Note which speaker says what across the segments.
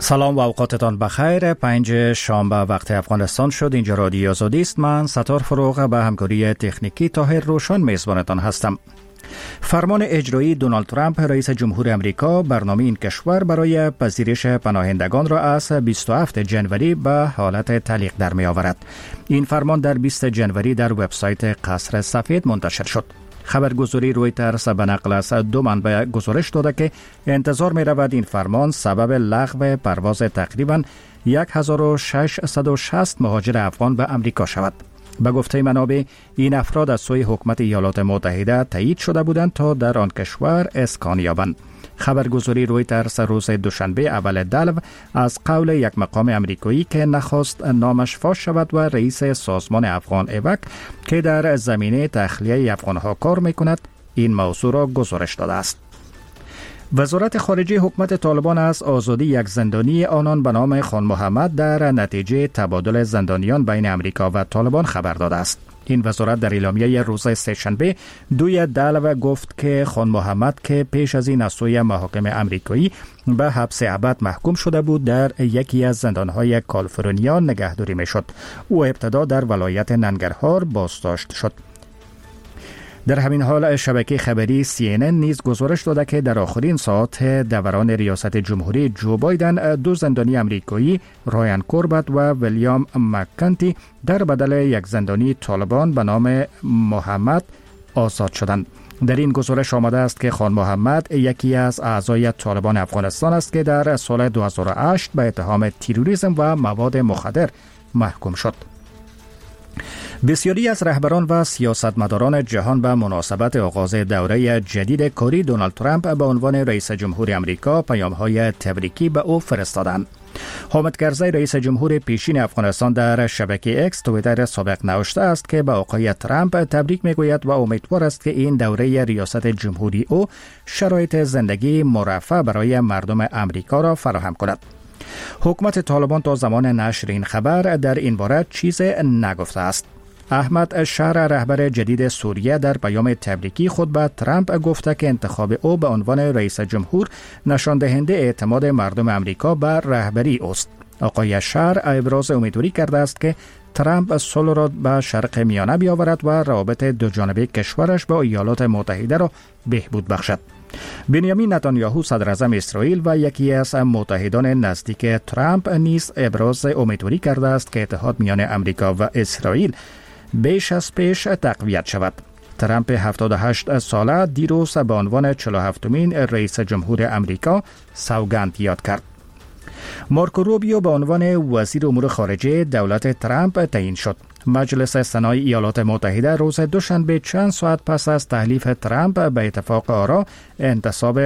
Speaker 1: سلام و اوقاتتان بخیر. 5 شنبه وقت افغانستان شد. اینجا رادیو آزادی است. من ستار فروغ به همکاری تکنیکی طاهر روشن میزبانتان هستم. فرمان اجرایی دونالد ترامپ رئیس جمهور امریکا برنامه این کشور برای پذیرش پناهندگان را از 27 جنوری به حالت تعلیق در می آورد. این فرمان در 20 جنوری در وبسایت قصر سفید منتشر شد. خبرگزاری رویترز به نقل از 2 منبع گزارش داده که انتظار می رود این فرمان سبب لغو پرواز تقریباً 1660 مهاجر افغان به امریکا شود. به گفته منابع این افراد از سوی حکومت ایالات متحده تایید شده بودند تا در آن کشور اسکان یابند. خبرگزاری رویترز روز دوشنبه اول دلو از قول یک مقام امریکایی که نخواست نامش فاش شود و رئیس سازمان افغان ایوک که در زمینه تخلیه افغانها کار میکند این موضوع را گزارش داده است. وزارت خارجه حکومت طالبان از آزادی یک زندانی آنان به نام خان محمد در نتیجه تبادل زندانیان بین امریکا و طالبان خبر داده است. این وزارت در اعلامیه روز سه‌شنبه 2 دلو گفت که خان محمد که پیش از این از سوی محاکم امریکایی به حبس ابد محکوم شده بود در یکی از زندانهای کالیفرنیا نگهداری میشد. او ابتدا در ولایت ننگرهار بازداشت شد. در همین حال شبکه خبری CNN نیز گزارش داده که در آخرین ساعات دوران ریاست جمهوری جو بایدن 2 زندانی امریکایی رایان کوربت و ویلیام مککنتی در بدل یک زندانی طالبان به نام محمد آزاد شدند. در این گزارش آمده است که خان محمد یکی از اعضای طالبان افغانستان است که در سال 2008 به اتهام تروریسم و مواد مخدر محکوم شد. بسیاری از رهبران و سیاستمداران جهان به مناسبت آغاز دوره جدید کاری دونالد ترامپ به عنوان رئیس جمهور امریکا پیام‌های تبریکی به او فرستادند. حامد کرزی رئیس جمهور پیشین افغانستان در شبکه اکس توییتر سابق نوشته است که به آقای ترامپ تبریک میگوید و امیدوار است که این دوره ریاست جمهوری او شرایط زندگی مرفه برای مردم امریکا را فراهم کند. حکومت طالبان تا زمان نشر این خبر در این باره چیز نگفته است. احمد شهر رهبر جدید سوریه در پیام تبریکی خود به ترامپ گفته که انتخاب او به عنوان رئیس جمهور نشان دهنده اعتماد مردم امریکا به رهبری است. آقای شهر ابراز امیدواری کرده است که ترامپ صلح را به شرق میانه بیاورد و روابط دوجانبه کشورش با ایالات متحده را بهبود بخشد. بنیامین نتانیاهو صدراعظم اسرائیل و یکی از متحدان نزدیک ترامپ نیز ابراز امیدواری کرده است که اتحاد میان امریکا و اسرائیل بیش از پیش تقویت شود. ترامپ 78 ساله دیروز به عنوان 47مین رئیس جمهور امریکا سوگند یاد کرد. مارکو روبیو به عنوان وزیر امور خارجه دولت ترامپ تعیین شد. مجلس سنای ایالات متحده روز دوشنبه چند ساعت پس از تحلیف ترامپ به اتفاق آرا انتصاب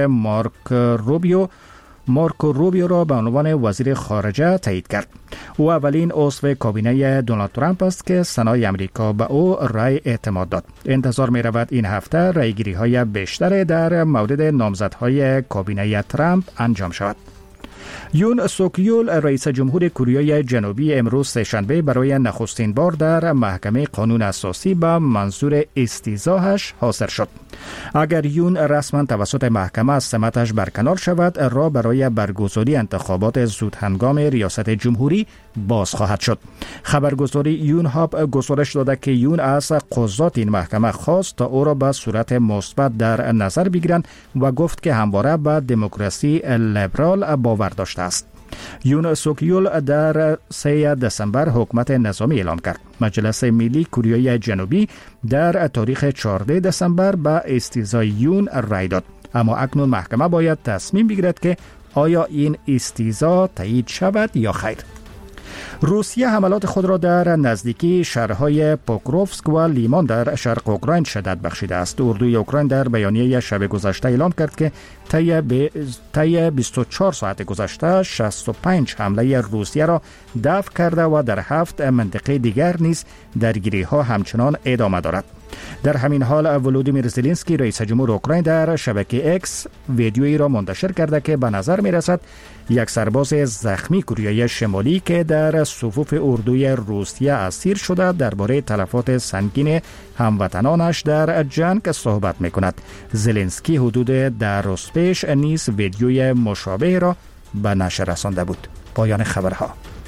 Speaker 1: مارکو روبیو را به عنوان وزیر خارجه تایید کرد. او اولین عضو کابینه دونالد ترامپ است که سنای امریکا به او رای اعتماد داد. انتظار می رود این هفته رایگیری های بیشتر در مورد نامزدهای کابینه ترامپ انجام شود. یون سوک یول رئیس جمهور کره جنوبی امروز سه‌شنبه برای نخستین بار در محکمه قانون اساسی به منظور استیضاحش حاضر شد. اگر یون رسما توسط محکمه از سمتش برکنار شود، راه برای برگزاری انتخابات زودهنگام ریاست جمهوری باز خواهد شد. خبرگزاری یون هاب گزارش داده که یون از قضات این محکمه خواست تا او را به صورت مثبت در نظر بگیرند و گفت که همواره به دموکراسی لیبرال باور داشته است. یون سوک یول در 3 دسامبر حکومت نظامی اعلام کرد. مجلس ملی کره جنوبی در تاریخ 14 دسامبر به استیضاح یون رای داد، اما اکنون محکمه باید تصمیم بگیرد که آیا این استیضاح تایید شود یا خیر. روسیه حملات خود را در نزدیکی شهرهای پوکروفسک و لیمان در شرق اوکراین شدت بخشیده است. اردوی اوکراین در بیانیه شب گذشته اعلام کرد که طی 24 ساعت گذشته 65 حمله روسیه را دفع کرده و در 7 منطقه دیگر نیز درگیری ها همچنان ادامه دارد. در همین حال ولودیمیر زلنسکی رئیس جمهور اوکراین در شبکه اکس ویدیویی را منتشر کرده که به نظر می رسد یک سرباز زخمی کره شمالی که در صفوف اردوی روسیه اسیر شده درباره تلفات سنگین هموطنانش در جنگ صحبت می کند. زلنسکی حدود 10 روز پیش نیز ویدیوی مشابه را به نشر رسانده بود. پایان خبرها.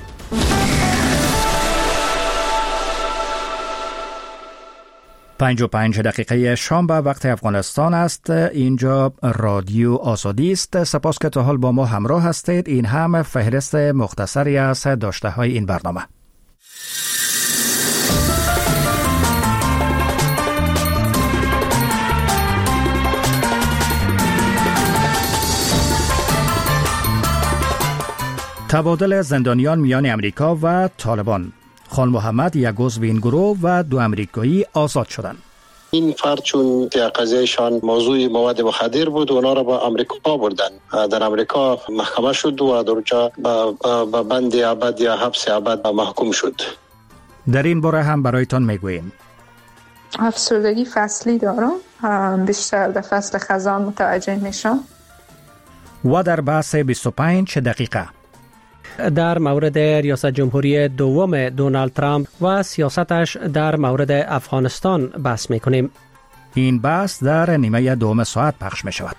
Speaker 1: پنج و 5 دقیقه شام به وقت افغانستان است. اینجا رادیو آزادی است. سپاس که تا حال با ما همراه هستید. این هم فهرست مختصری از داشته های این برنامه. تبادل زندانیان میان امریکا و طالبان. خان محمد یک عضو این گروه و 2 امریکایی آزاد شدند.
Speaker 2: این فرد چون قضیهشان موضوع مواد مخدر بود، اونا را به امریکا بردن. در امریکا محکمه شد و در اونجا به بند ابد یا حبس ابد محکوم شد.
Speaker 1: در این باره هم برایتان میگوییم.
Speaker 3: افسردگی فصلی دارم، بیشتر در فصل خزان متوجه میشم.
Speaker 1: و در بحث 25 دقیقه
Speaker 4: در مورد ریاست جمهوری دوم دونالد ترامپ و سیاستش در مورد افغانستان بحث میکنیم.
Speaker 1: این بحث در نیمه دوم ساعت پخش می شود.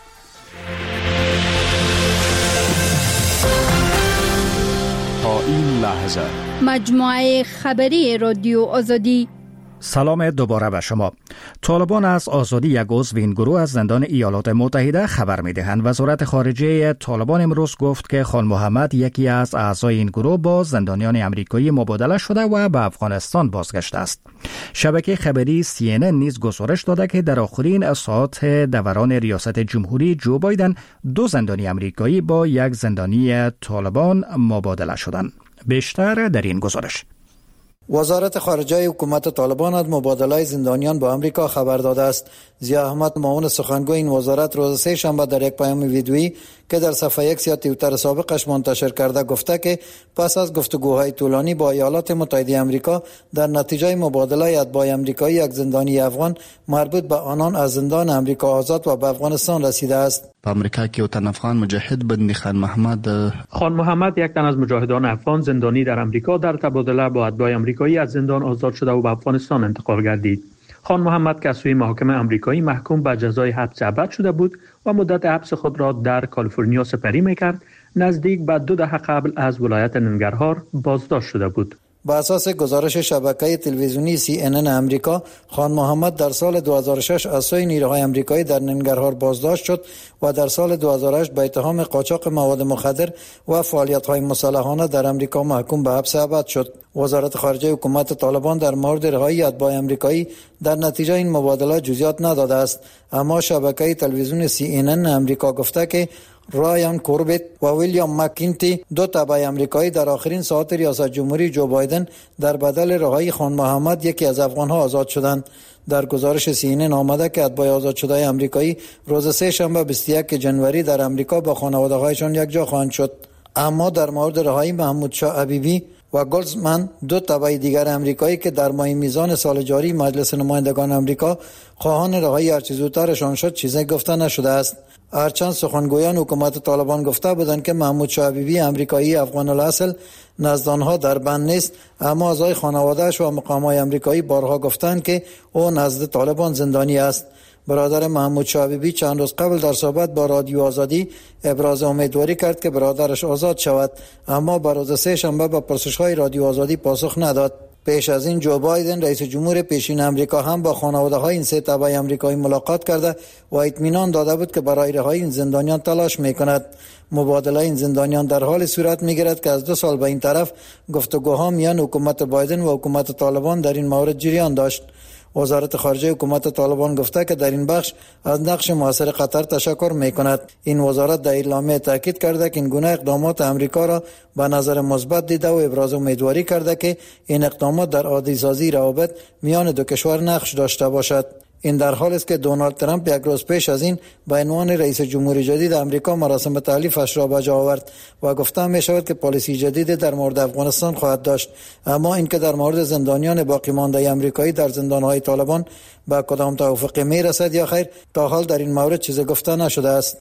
Speaker 5: تا این لحظه
Speaker 6: مجموعه خبری رادیو آزادی.
Speaker 1: سلام دوباره به شما. طالبان از آزادی یک عضو این گروه از زندان ایالات متحده خبر می‌دهند. وزارت خارجه طالبان امروز گفت که خان محمد یکی از اعضای این گروه با زندانیان آمریکایی مبادله شده و به افغانستان بازگشته است. شبکه خبری CNN نیز گزارش داده که در آخرین ساعات دوران ریاست جمهوری جو بایدن 2 زندانی آمریکایی با یک زندانی طالبان مبادله شدند. بیشتر در این گزارش.
Speaker 7: وزارت خارجه حکومت طالبان از مبادله زندانیان با امریکا خبر داده است. ضیاء احمد معاون سخنگوی این وزارت روز سه شنبه در یک پیام ویدیویی که در صفحه X یا توییتر سابقش منتشر کرده گفته که پس از گفتگوهای طولانی با ایالات متحده آمریکا در نتیجه مبادله اتباع آمریکایی یک زندانی افغان مربوط به آنان از زندان آمریکا آزاد و به افغانستان رسیده است.
Speaker 8: په امریکا کې یو تن افغان مجاهد بندي خان
Speaker 9: محمد یک تن از مجاهدان افغان زندانی در امریکا در تبادله با اتباع آمریکایی از زندان آزاد شده و به افغانستان انتقال گردید. خان محمد که از سوی محاکمه آمریکایی محکوم به جزای حبس ابد شده بود و مدت حبس خود را در کالیفرنیا سپری می‌کرد، نزدیک به 2 دهه قبل از ولایت ننگرهار بازداشت شده بود.
Speaker 7: با اساس گزارش شبکه تلویزیونی CNN امریکا، خان محمد در سال 2006 از سوی نیروهای آمریکایی در ننگرهار بازداشت شد و در سال 2008 به اتهام قاچاق مواد مخدر و فعالیت‌های مسلحانه در امریکا محکوم به حبس ابد شد. وزارت خارجه حکومت طالبان در مورد رهایی اتباع آمریکایی در نتیجه این مبادله جزئیات نداده است، اما شبکه تلویزیون CNN امریکا گفته که رایان کوربت و ویلیام مکینتی 2 تبع آمریکایی در آخرین ساعات ریاست جمهوری جو بایدن در بدل رهایی خان محمد یکی از افغان‌ها آزاد شدند. در گزارش CNN آمده که اتباع آزاد شده آمریکایی روز سه شنبه 21 جنوری در آمریکا با خانواده‌هایشان یک جا خواهند شد. اما در مورد رهایی محمود شاه حبیبی و گلزمن 2 تبع دیگر آمریکایی که در ماه میزان سال جاری مجلس نمایندگان آمریکا خواهان رهایی هرچه زودترشان شد چیزی گفته نشده است. هرچند سخنگویان حکومت طالبان گفته بودند که محمود شاه حبیبی آمریکایی افغان الاصل نزد آنها در بند نیست، اما اعضای خانواده‌اش و مقام‌های آمریکایی بارها گفتند که او نزد طالبان زندانی است. برادر محمود شاه حبیبی چند روز قبل در صحبت با رادیو آزادی ابراز امیدواری کرد که برادرش آزاد شود، اما بر روز سه شنبه به پرسش‌های رادیو آزادی پاسخ نداد. پیش از این جو بایدن رئیس جمهور پیشین آمریکا هم با خانواده‌های این 3 تبع آمریکایی ملاقات کرده و اطمینان داده بود که برای رهایی این زندانیان تلاش می‌کند. مبادله این زندانیان در حال صورت می‌گیرد که از 2 سال به این طرف گفتگوها میان حکومت بایدن و حکومت طالبان در این مورد جریان داشت. وزارت خارجه حکومت طالبان گفته که در این بخش از نقش موثر قطر تشکر می‌کند. این وزارت در اعلامیه تاکید کرده که این گونه اقدامات آمریکا را به نظر مثبت دیده و ابراز امیدواری کرده که این اقدامات در عادی‌سازی روابط میان 2 کشور نقش داشته باشد. این در حالی است که دونالد ترامپ یک روز پیش از این به عنوان رئیس جمهوری جدید آمریکا مراسم تحلیفش را به جا آورد و گفته می شود که پالیسی جدید در مورد افغانستان خواهد داشت، اما اینکه در مورد زندانیان باقی مانده آمریکایی در زندان‌های طالبان به کدام توافقی می رسد یا خیر تا حال در این مورد چیزی گفته نشده است.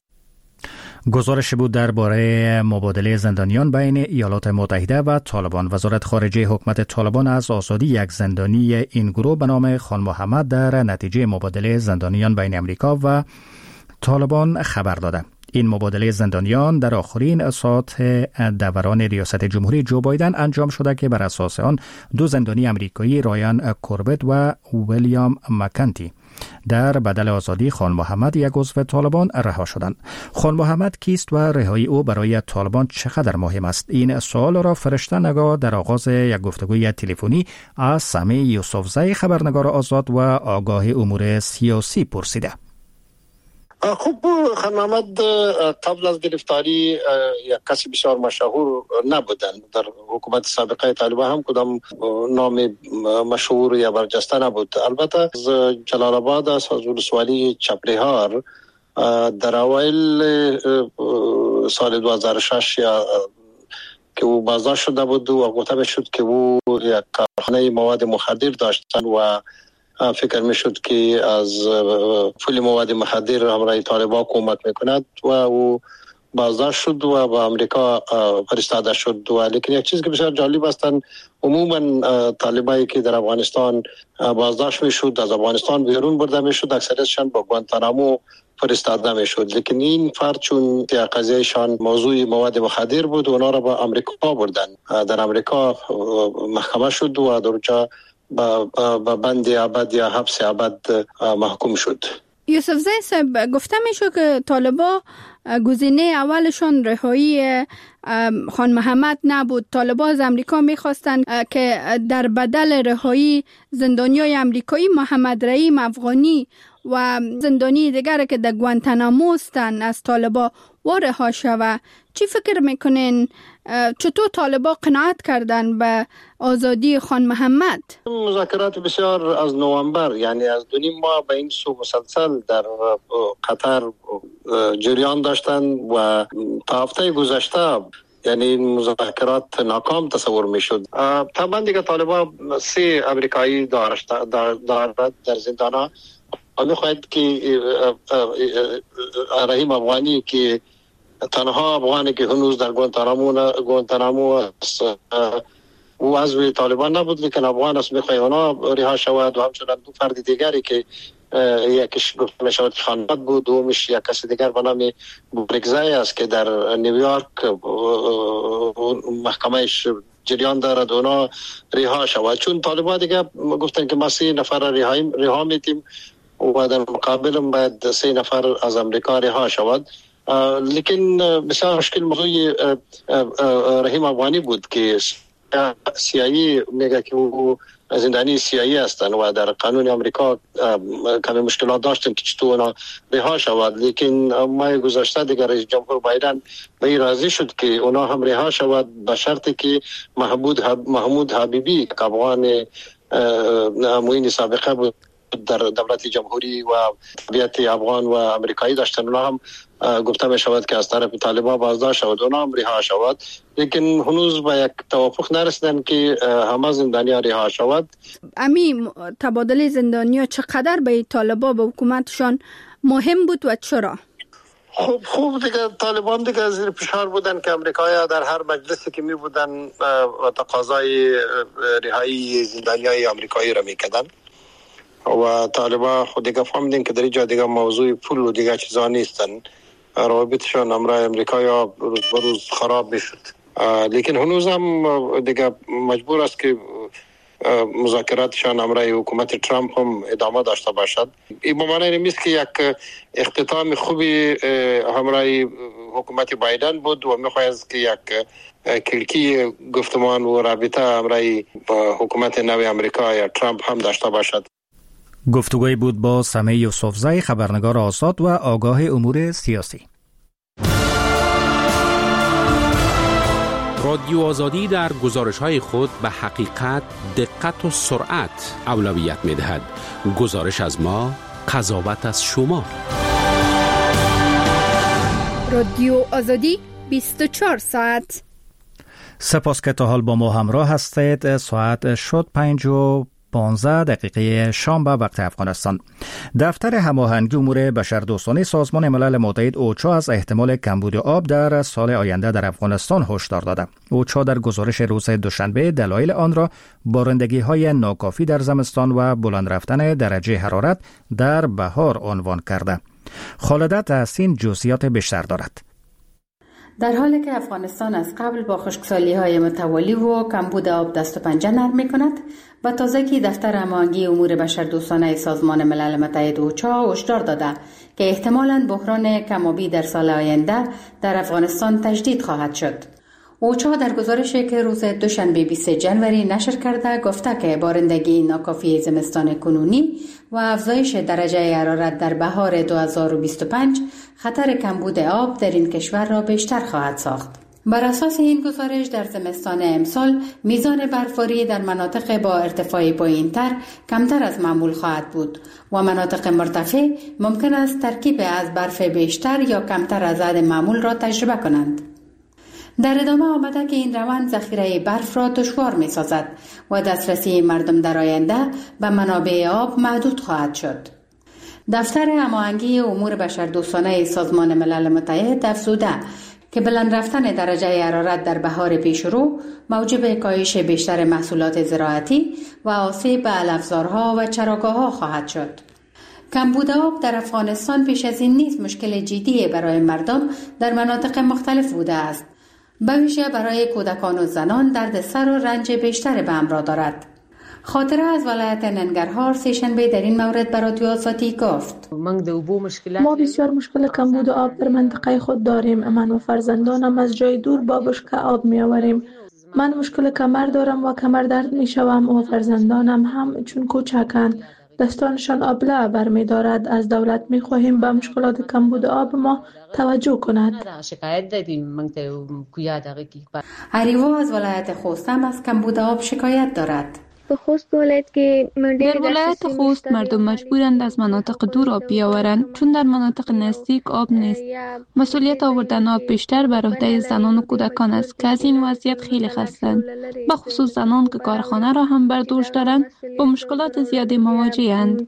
Speaker 1: گزارش بود درباره مبادله زندانیان بین ایالات متحده و طالبان. وزارت خارجه حکومت طالبان از آزادی یک زندانی این گروه به نام خان محمد در نتیجه مبادله زندانیان بین امریکا و طالبان خبر داده. این مبادله زندانیان در آخرین ساعات دوران ریاست جمهوری جو بایدن انجام شده که بر اساس آن 2 زندانی امریکایی رایان کوربت و ویلیام مکنتی در بدل آزادی خان محمد یک عضو طالبان رها شدند. خان محمد کیست و رهایی او برای طالبان چقدر مهم است؟ این سوال را فرشته نگاه در آغاز یک گفتگوی تلفنی از سمی یوسفزی خبرنگار آزاد و آگاه امور سیاسی پرسیده.
Speaker 2: خب خان محمد قبل از گرفتاری یک کسی بسیار مشهور نبودند. در حکومت سابقه طالبان هم کدام نام مشهور یا برجسته نبود. البته از جلال آباد از ولسوالی چپریهار در اوایل سال 2006 که او بازداشت شده بود و گفته میشد که او یک کارخانه مواد مخدر داشتند و فکر میشد که از پول مواد مخدر همراه طالبان کمک میکند و او بازداشت شد و به امریکا فرستاده شد. لیکن یک چیز که بسیار جالب است، عموما طالبایی که در افغانستان بازداشت میشد از افغانستان بیرون برده میشد اکثرشان با گوانتانامو فرستاده میشد. لیکن این فرد چون قضیهشان موضوع مواد مخدر بود اونا را به امریکا بردن. در امریکا محکمه شد و در اونجا با بند ابد یا حبس ابد محکوم شد.
Speaker 6: یوسفزی صاحب، گفته میشه که طالبان گزینه اولشون رهایی خان محمد نبود. طالبان از امریکا میخواستند که در بدل رهایی زندانیای امریکایی محمد رحیم افغانی و زندانی دیگر که در گوانتانامو هستند از طالبان رها شود. چی فکر میکنین؟ چطور طالبان قناعت کردن به آزادی خان محمد؟
Speaker 2: مذاکرات بسیار از نوامبر، یعنی از 2.5 ماه به این سو مسلسل در قطر جریان داشتند و تا هفته گذشته یعنی این مذاکرات ناکام تصور میشد. طبعا دیگه طالبان 3 امریکایی دارد در زندان و میخواهد که رحیم افغانی که تنها افغانی که هنوز در گوانتانامو است او عضو طالبان نبود، لیکن افغان است، میخواهد اونا رها شود و همچنان 2 فرد دیگری که یکیش گفته میشود خانمت بود، دومیش یک کسی دیگر به نام بریگزی است که در نیویورک محکمهش جریان دارد اونا رها شود. چون طالبان دیگه گفتن که ما 3 نفر رها میتیم و در مقابل باید 3 نفر از امریکا رها شود. لیکن بسیار مشکل موضوع رحیم افغانی بود که سیایی میگه که او زندانی سیایی هستند و در قانون امریکا کمی مشکلات داشتن که چطور اونا رها شود. لیکن ماه گذشته دیگر رئیس جمهور بایدن به این راضی شد که اونا هم رها شود به شرطی که محمود حبیبی که افغان معین سابقه بود در دولت جمهوری و طبیعت افغان و امریکایی داشتن، اونا هم گفته می شود که از طرف طالبان بازداشت شود، اونا هم رها شود. لیکن هنوز به یک توافق نرسیدن که همه زندانیان رها شود.
Speaker 6: امی تبادل زندانیان چقدر به طالبان، به حکومتشان مهم بود و چرا؟
Speaker 2: خوب دیگه طالبان دیگه زیر فشار بودن که امریکایی در هر مجلسی که می بودن تقاضای رهایی زندانیای امریکایی را میکردن و طالبان خود دیگه فهمیدن که در اینجا دیگه موضوع پول و دیگه چیزا نیستن، روابطشان امرای امریکایی روز به روز خراب میشد. لیکن هنوز هم دیگه مجبور است که مذاکراتشان امرای حکومت ترامپ هم ادامه داشته باشد. این به معنی نیست که یک اختتام خوبی همراه حکومت بایدن بود و میخواهد که یک کلکی گفتمان و رابطه امراه حکومت نو امریکا یا ترامپ هم داشته باشد.
Speaker 1: گفتگوی بود با سمی یوسفزی خبرنگار آزاد و آگاه امور سیاسی.
Speaker 10: رادیو آزادی در گزارش‌های خود به حقیقت، دقت و سرعت اولویت می‌دهد. گزارش از ما، قضاوت از شما.
Speaker 6: رادیو آزادی 24 ساعت.
Speaker 1: سپاس که تا حال با ما همراه هستید. ساعت شد 5:15 شام به وقت افغانستان. دفتر هماهنگی امور بشردوستانه سازمان ملل متحد اوچا از احتمال کمبود آب در سال آینده در افغانستان هشدار داده. اوچا در گزارش روز دوشنبه دلایل آن را بارندگی‌های ناکافی در زمستان و بلند رفتن درجه حرارت در بهار عنوان کرده. خالده تحسین جزئیات بیشتر دارد.
Speaker 11: در حالی که افغانستان از قبل با خشکسالی‌های متوالی و کمبود آب دست و پنجه نرم می‌کند، و تازگی دفتر هماهنگی امور بشردوستانه سازمان ملل متحد اوچا هشدار داده که احتمالاً بحران کم‌آبی در سال آینده در افغانستان تجدید خواهد شد. اوچا در گزارشی که روز دوشنبه 20 جنوری نشر کرده گفته که بارندگی ناکافی زمستان کنونی و افزایش درجه حرارت در بهار 2025 خطر کمبود آب در این کشور را بیشتر خواهد ساخت. بر اساس این گزارش در زمستان امسال میزان برفباری در مناطق با ارتفاع پایین‌تر کمتر از معمول خواهد بود و مناطق مرتفع ممکن است ترکیب از برف بیشتر یا کمتر از حد معمول را تجربه کنند. در ادامه آمده که این روند ذخیره برف را دشوار می سازد و دسترسی مردم در آینده به منابع آب محدود خواهد شد. دفتر هماهنگی امور بشردوستانه سازمان ملل متحد افزوده که بلند رفتن درجه حرارت در بهار پیشرو موجب کاهش بیشتر محصولات زراعتی و آسیب به علفزارها و چراگاه‌ها خواهد شد. کمبود آب در افغانستان پیش از این نیز مشکل جدی برای مردم در مناطق مختلف بوده است. به ویژه برای کودکان و زنان دردسر و رنج بیشتر به همراه دارد. خاطره از ولایت ننگرهار سه‌شنبه در این مورد به رادیو آزادی گفت:
Speaker 12: ما بسیار مشکل کمبود آب در منطقه خود داریم. من و فرزندانم از جای دور با بشکه آب می آوریم. من مشکل کمر دارم و کمر درد می شوم و فرزندانم هم چون کوچکند دستانشان آبله برمی دارد. از دولت می خواهیم به مشکلات کمبود آب ما توجه کند.
Speaker 11: هریوا از ولایت خوست هم از کمبود آب شکایت دارد.
Speaker 13: در ولایت خوست مردم مجبورند از مناطق دور آب بیاورند چون در مناطق نزدیک آب نیست. مسئولیت آوردن آب بیشتر بر عهده زنان و کودکان است که از این وضعیت خیلی خستند. به خصوص زنان که کارخانه را هم بر دوش دارند با مشکلات زیادی مواجه‌اند.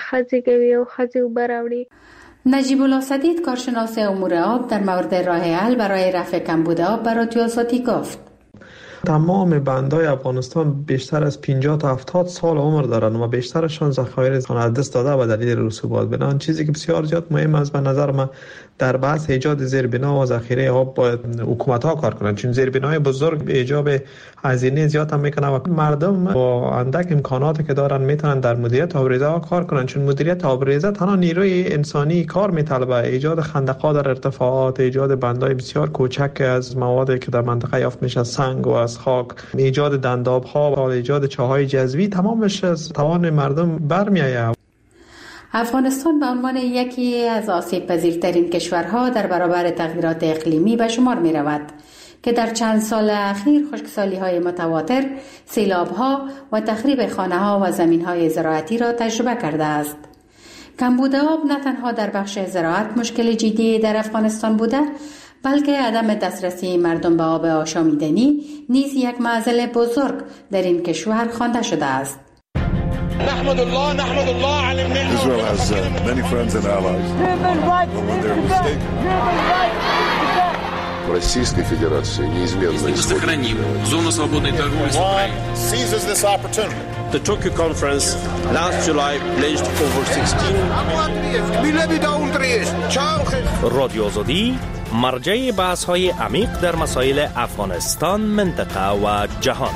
Speaker 11: نجیب الله سدید کارشناس امور آب در مورد راه حل برای رفع کمبود آب به رادیو آزادی گفت:
Speaker 14: تمام بندهای افغانستان بیشتر از 50 تا 70 سال عمر دارند و بیشترشان ذخایر از دست داده به دلیل رسوبات. بنابراین چیزی که بسیار زیاد مهم است به نظر من در بحث ایجاد زیربنا و ذخیره آب باید حکومت‌ها کار کنند، چون زیربنای بزرگ ایجاب هزینه زیاد هم میکنه و مردم با اندک امکاناتی که دارن میتونن در مدیریت آبریزه ها کار کنن، چون مدیریت آبریزه تنها نیروی انسانی کار میطلبه. ایجاد خندق‌ها در ارتفاعات، ایجاد بندهای بسیار کوچک از موادی که در منطقه یافت میشه، سنگ و از خاک، ایجاد دنداب‌ها و ایجاد چاهای جذبی، تمامش از توان مردم برمیآید.
Speaker 11: افغانستان به عنوان یکی از آسیب پذیرترین کشورها در برابر تغییرات اقلیمی به شمار می رود که در چند سال اخیر خشکسالی‌های متواتر، سیلاب‌ها و تخریب خانه‌ها و زمین‌های زراعتی را تجربه کرده است. کمبود آب نه تنها در بخش زراعت مشکل جدی در افغانستان بوده، بلکه عدم دسترسی مردم به آب آشامیدنی نیز یک معضل بزرگ در این کشور خوانده شده است.
Speaker 15: نحمد الله على النعمة. Israel has many friends and allies. But when they're mistaken. Российской Федерации неизменно
Speaker 16: сохраним зону свободной торговли с Украиной.
Speaker 15: Seizes this opportunity.
Speaker 17: The Tokyo conference last July pledged over 16.
Speaker 18: رادیو آزادی مرجع بحث‌های عمیق در مسائل افغانستان، منطقه و جهان.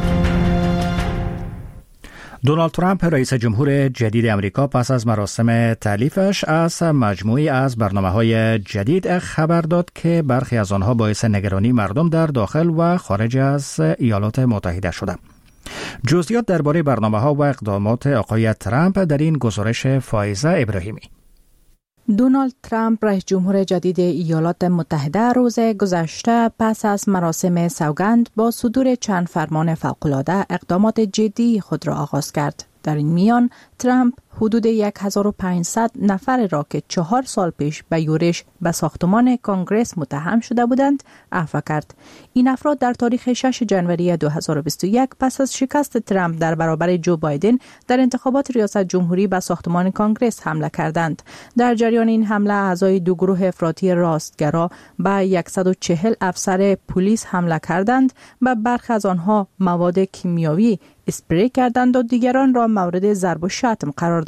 Speaker 1: دونالد ترامپ رئیس جمهور جدید امریکا پس از مراسم تعلیفش از مجموعی از برنامه‌های جدید خبر داد که برخی از آنها باعث نگرانی مردم در داخل و خارج از ایالات متحده شده. جزئیات درباره برنامه‌ها و اقدامات آقای ترامپ در این گزارش فائزه ابراهیمی.
Speaker 19: دونالد ترامپ رئیس جمهور جدید ایالات متحده روز گذشته پس از مراسم سوگند با صدور چند فرمان فوق‌العاده اقدامات جدی خود را آغاز کرد. در این میان ترامپ حدود 1500 نفر را که 4 سال پیش به یورش به ساختمان کنگره متهم شده بودند عفو کرد. این افراد در تاریخ 6 جنوری 2021 پس از شکست ترامپ در برابر جو بایدن در انتخابات ریاست جمهوری به ساختمان کنگره حمله کردند. در جریان این حمله اعضای دو گروه افراطی راستگرا به 140 افسر پلیس حمله کردند و برخی از آنها مواد کیمیایی اسپری کردند و دیگران را مورد ضرب و شتم قرار دادند.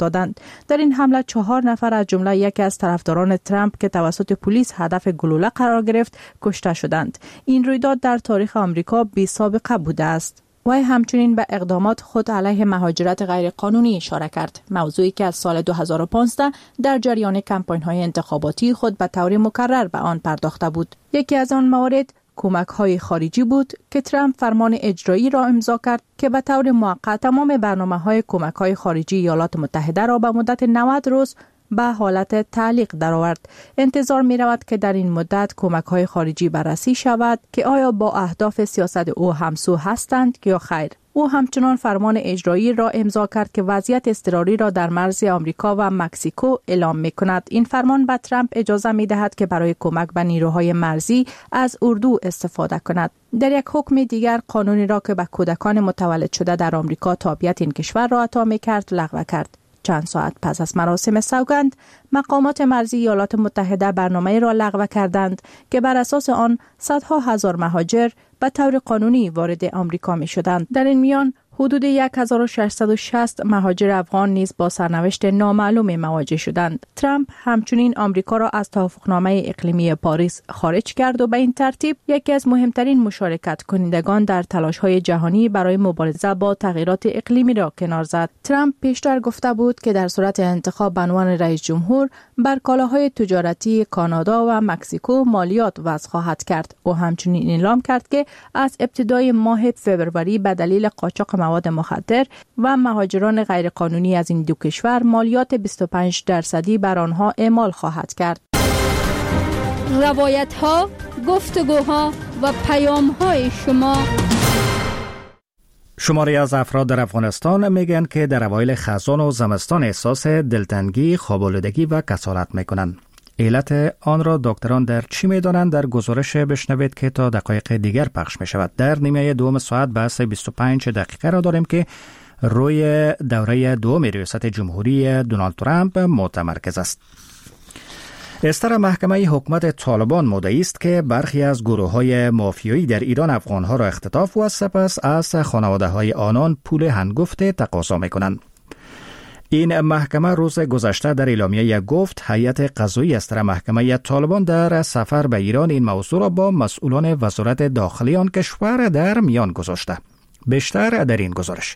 Speaker 19: دادند. در این حمله 4 نفر از جمله یکی از طرفداران ترامپ که توسط پلیس هدف گلوله قرار گرفت کشته شدند. این رویداد در تاریخ آمریکا بی سابقه بوده است. وی همچنین به اقدامات خود علیه مهاجرت غیرقانونی اشاره کرد، موضوعی که از سال 2015 در جریان کمپاین‌های انتخاباتی خود به طور مکرر به آن پرداخته بود. یکی از آن موارد کمک‌های خارجی بود که ترامپ فرمان اجرایی را امضا کرد که به طور موقت تمام برنامه‌های کمک‌های خارجی ایالات متحده را به مدت 90 روز به حالت تعلیق درآورد. انتظار می رود که در این مدت کمک‌های خارجی بررسی شود که آیا با اهداف سیاست او همسو هستند یا خیر. او همچنان فرمان اجرایی را امضا کرد که وضعیت اضطراری را در مرز آمریکا و مکزیکو اعلام می کند. این فرمان به ترامپ اجازه می دهد که برای کمک به نیروهای مرزی از اردو استفاده کند. در یک حکم دیگر قانونی را که به کودکان متولد شده در آمریکا تابعیت این کشور را عطا می کرد لغو کرد. چند ساعت پس از مراسم سوگند، مقامات مرزی ایالات متحده برنامه را لغو کردند که بر اساس آن صدها هزار مهاجر به طور قانونی وارد آمریکا می شدند. در این میان حدود 1660 مهاجر افغان نیز با سرنوشت نامعلوم مواجه شدند. ترامپ همچنین آمریکا را از توافقنامه اقلیمی پاریس خارج کرد و به این ترتیب یکی از مهمترین مشارکت کنندگان در تلاش‌های جهانی برای مبارزه با تغییرات اقلیمی را کنار زد. ترامپ پیشتر گفته بود که در صورت انتخاب به عنوان رئیس جمهور بر کالاهای تجارتی کانادا و مکزیکو مالیات وضع خواهد کرد. او همچنین اعلام کرد که از ابتدای ماه فوریه به دلیل قاچاق مواد مخدر و مهاجران غیرقانونی از این دو کشور مالیات 25% بر آنها اعمال خواهد کرد.
Speaker 6: روایت‌ها، گفتگوها و پیام‌های شما.
Speaker 1: شماری از افراد در افغانستان میگن که در اوایل خزان و زمستان احساس دلتنگی، خواب‌آلودگی و کسالت میکنن. علت آن را دکتران در چی میدانند؟ در گزارش بشنوید که تا دقایق دیگر پخش می شود. در نیمه دوم ساعت بحث 25 دقیقه را داریم که روی دوره دوم ریاست جمهوری دونالد ترامپ متمرکز است. استر محکمه حکومت طالبان مدعی است که برخی از گروه‌های مافیایی در ایران افغان‌ها را اختطاف و سپس از خانواده‌های آنان پول هنگفت تقاضا می‌کنند. این محکمه روز گذشته در اعلامیه گفت هیئت قضایی استر محکمه طالبان در سفر به ایران این موضوع را با مسئولان وزارت داخلی آن کشور در میان گذاشته. بیشتر در این گزارش.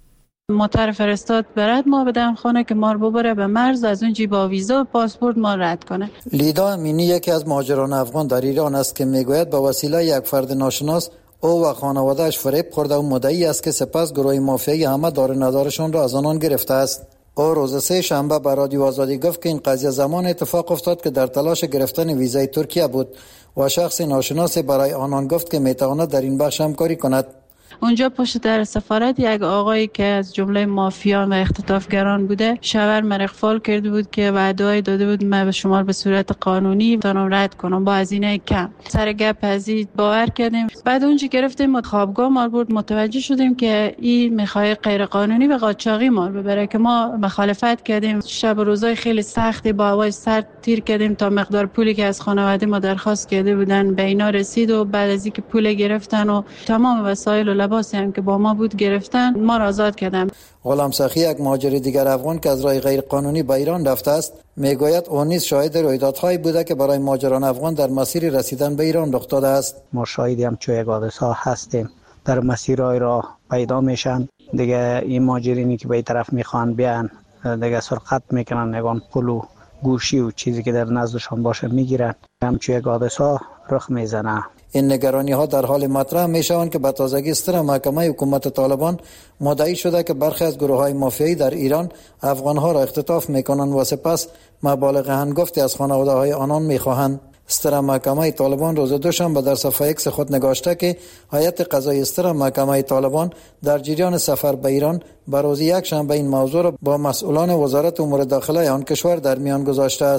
Speaker 20: مطر فرستاد برد ما بدم خانه که ما رو ببره به مرز، از اون با ویزا و پاسپورت ما رد کنه.
Speaker 7: لیدا امینی یکی از مهاجران افغان در ایران است که میگوید به وسیله یک فرد ناشناس او و خانواده‌اش فریب خورده و مدعی است که سپس گروه مافیایی همه دار ندارشان را از آنان گرفته است. او روز سه شنبه به رادیو آزادی گفت که این قضیه زمان اتفاق افتاد که در تلاش گرفتن ویزای ترکیه بود و شخص ناشناس برای آنان گفت که میتواند در این بخش همکاری کند.
Speaker 20: اونجا پشت در سفارت یک آقایی که از جمله مافیان و اختطافگران بوده شوهر من اغفال کرده بود که وعده داده بود من به شما به صورت قانونی تانم رد کنم با هزینه کم. سر گپ ازی باور کردیم. بعد اونجا گرفتیم خوابگاه ما بود، متوجه شدیم که این میخوای غیر قانونی و قاچاقی ما ببره که ما مخالفت کردیم. شب و روزای خیلی سختی با هوای سرد تیر کردیم تا مقدار پولی که از خانواده ما درخواست کرده بودن به اینا رسید و بعد از اینکه پول گرفتن و تمام وسایل و لباسی هم که با ما بود گرفتن ما را آزاد کردن.
Speaker 7: غلام سخی یک مهاجر دیگر افغان که از راه غیر قانونی به ایران رفته است میگوید اون نیز شاهد رویدادهایی بوده که برای مهاجران افغان در مسیر رسیدن به ایران رخ داده است.
Speaker 21: ما شاهدی هم چوی حادثه هستیم، در مسیرهای راه پیدا میشن دیگه این مهاجرینی که به این طرف میخوان بیان دیگه سرقت میکنن، نگان پول و گوشی و چیزی که در نزدشان باشه میگیرن، هم چوی حادثه رخ میزنه.
Speaker 7: این نگرانی ها در حال مطرح می شوند که به تازگی استر محکمه حکومت طالبان مدعی شده که برخی از گروه های مافیایی در ایران افغان ها را اختطاف می کنند و سپس مبالغ هنگفتی از خانواده های آنان می خواهند. استر محکمه طالبان روز دوشنبه در صفحه ایکس خود نگاشته که هیئت قضایی استر محکمه طالبان در جریان سفر به ایران به روز یک شنبه این موضوع را با مسئولان وزارت امور داخلی آن کشور در میان گذاشته است.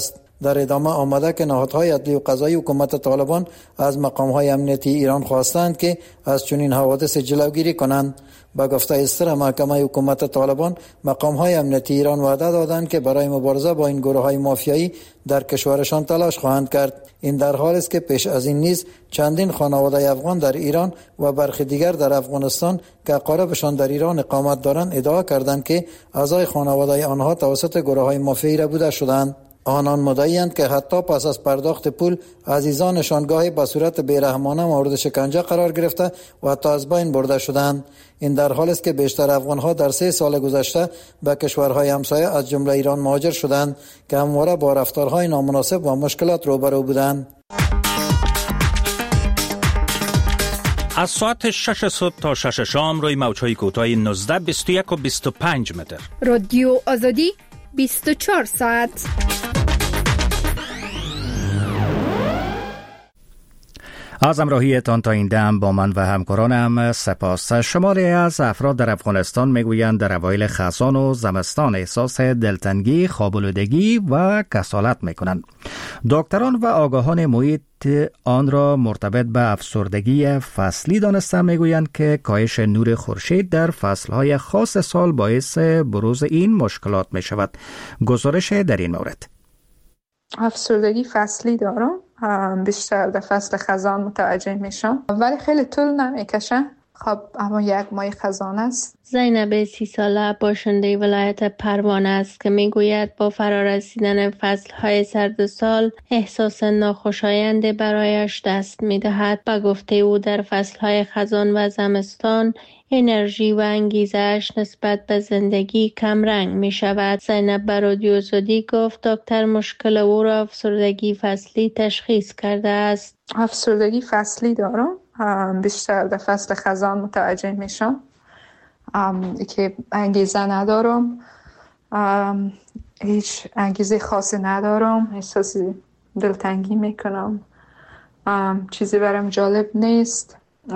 Speaker 7: در ادامه آمده که نهادهای عدلی و قضایی حکومت طالبان از مقامهای امنیتی ایران خواستند که از چنین حوادث جلوگیری کنند. با گفته استر محکمه حکومت طالبان، مقامهای امنیتی ایران وعده دادند که برای مبارزه با این گروه‌های مافیایی در کشورشان تلاش خواهند کرد. این در حالی است که پیش از این نیز چندین خانواده افغان در ایران و برخی دیگر در افغانستان که اقاربشان در ایران اقامت دارند ادعا کردند که اعضای خانواده آنها توسط گروه‌های مافیایی ربوده شدند. آنان مدعی‌اند که حتی پس از پرداخت پول عزیزانشان گاهی به صورت بیرحمانه مورد شکنجه قرار گرفته و حتی از بین برده شدند. این در حالی است که بیشتر افغان‌ها در 3 سال گذشته به کشورهای همسایه از جمله ایران مهاجر شدند که همواره با رفتارهای نامناسب و مشکلات روبرو بودند.
Speaker 3: از ساعت 6 صبح تا 6 شام روی موج‌های کوتاه 19، 21 و 25 متر.
Speaker 6: رادیو آزادی 24 ساعت.
Speaker 1: از همراهیتان تا این دم با من و همکارانم سپاس. شماری از افراد در افغانستان میگویند در اوایل خزان و زمستان احساس دلتنگی، خواب‌آلودگی و کسالت میکنند. دکتران و آگاهان محیط آن را مرتبط به افسردگی فصلی دانسته میگویند که کاهش نور خورشید در فصلهای خاص سال باعث بروز این مشکلات می شود. گزارش در این مورد.
Speaker 12: افسردگی فصلی دارم، بیشتر در فصل خزان متوجه میشم ولی خیلی طول نمیکشه. خب اما 1 ماه خزان است.
Speaker 22: زینب 30 ساله باشنده ولایت پروانه است که میگوید با فرارسیدن فصلهای سرد سال احساس ناخوشایند برایش دست میدهد. با گفته او در فصلهای خزان و زمستان انرژی و انگیزش نسبت به زندگی کمرنگ می شود. زینب به رادیو آزادی گفت دکتر مشکل او را افسردگی فصلی تشخیص کرده است.
Speaker 12: افسردگی فصلی دارم، بیشتر در فصل خزان متوجه میشم که انگیزه ندارم، هیچ انگیزه خاصی ندارم، احساس دلتنگی میکنم، چیزی برام جالب نیست،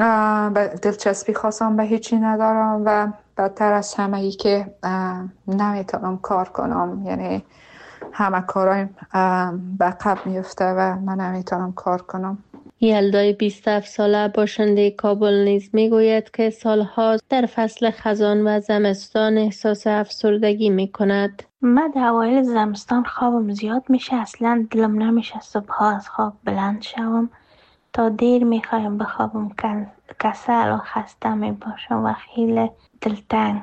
Speaker 12: دلچسپی خاصم به هیچی ندارم و بدتر از همه ای که نمیتونم کار کنم، یعنی همه کارایم به عقب میفته و من نمیتونم کار کنم.
Speaker 22: یلدای 27 ساله باشنده کابل نیز میگوید که سالها در فصل خزان و زمستان احساس افسردگی میکند.
Speaker 23: من در اوایل زمستان خوابم زیاد میشه، اصلا دلم نمیشه صبحها از خواب بلند شوم، تا دیر میخوایم بخوابم، کسل و خسته میباشم و خیلی دلتنگ.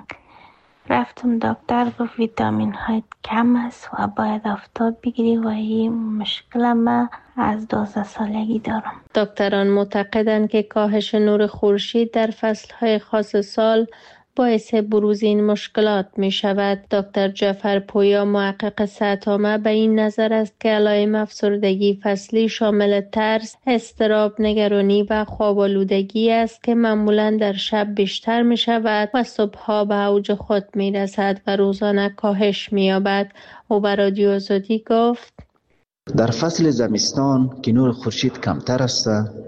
Speaker 23: رفتم دکتر گفت ویتامین های کم است و باید آفتاب بگیری و این مشکل من از 12 سالگی دارم.
Speaker 22: دکتران معتقدند که کاهش نور خورشید در فصلهای خاص سال باعث بروز این مشکلات می شود. دکتر جعفر پویا محقق صحت‌عامه به این نظر است که علائم افسردگی فصلی شامل ترس، اضطراب، نگرانی و خواب‌آلودگی است که معمولاً در شب بیشتر می شود و صبحها به اوج خود می رسد و روزانه کاهش می یابد. او به رادیو آزادی گفت
Speaker 24: در فصل زمستان که نور خورشید کمتر است،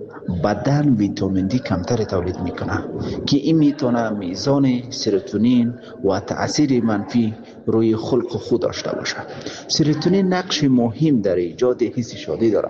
Speaker 24: بدن ویتامین دی کمتر تولید میکنه که این میتونه میزان سروتونین و تاثیر منفی روی خلق خود داشته باشه. سروتونین نقش مهم در ایجاد حس شادی داره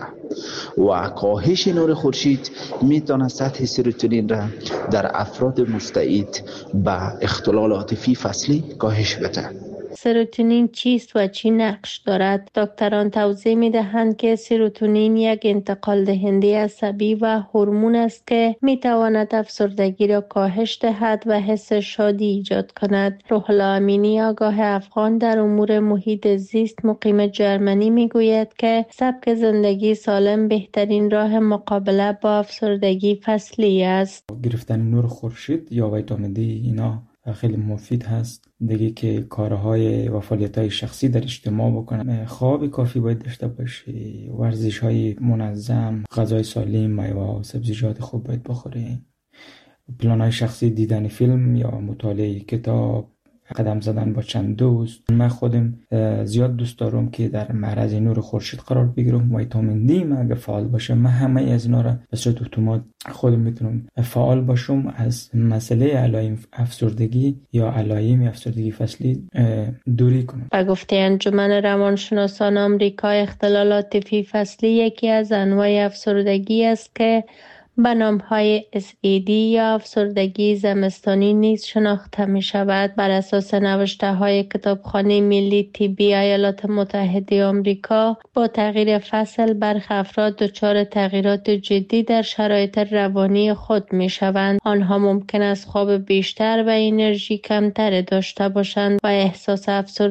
Speaker 24: و کاهش نور خورشید میتونه سطح سروتونین را در افراد مستعد به اختلال عاطفی فصلی کاهش بده.
Speaker 22: سروتونین چیست و چی نقش دارد؟ دکتران توضیح می دهند که سروتونین یک انتقال دهنده عصبی و هورمون است که می تواند افسردگی را کاهش دهد و حس شادی ایجاد کند. روح الله امینی آگاه افغان در امور محیط زیست مقیم جرمنی می گوید که سبک زندگی سالم بهترین راه مقابله با افسردگی فصلی است.
Speaker 25: گرفتن نور خورشید یا ویتامین دی اینا خیلی مفید هست دیگه، که کارهای و فعالیت‌های شخصی در اجتماع بکنن، خواب کافی باید داشته باشی، ورزش‌های منظم، غذای سالم، میوه و سبزیجات خوب باید بخوری، پلان‌های شخصی، دیدن فیلم یا مطالعه کتاب، قدم زدن با چند دوست. من خودم زیاد دوست دارم که در معرض نور خورشید قرار بگیرم. ویتامین دی من اگه فعال باشه، من همه از اینا را به صورت اتومات خودم میتونم فعال باشم، از مسئله علائم افسردگی یا علائم افسردگی فصلی دوری کنم.
Speaker 22: به گفته انجمن روانشناسان آمریکا، اختلالات عاطفی فصلی یکی از انواع افسردگی است که به نام‌های SAD یا افسردگی زمستانی نیز شناخته می شود. بر اساس نوشته‌های کتابخانه ملی طبی ایالات متحده آمریکا، با تغییر فصل برخی افراد دچار تغییرات جدی در شرایط روانی خود می شوند. آنها ممکن است خواب بیشتر و انرژی کمتر داشته باشند و احساس افسردگی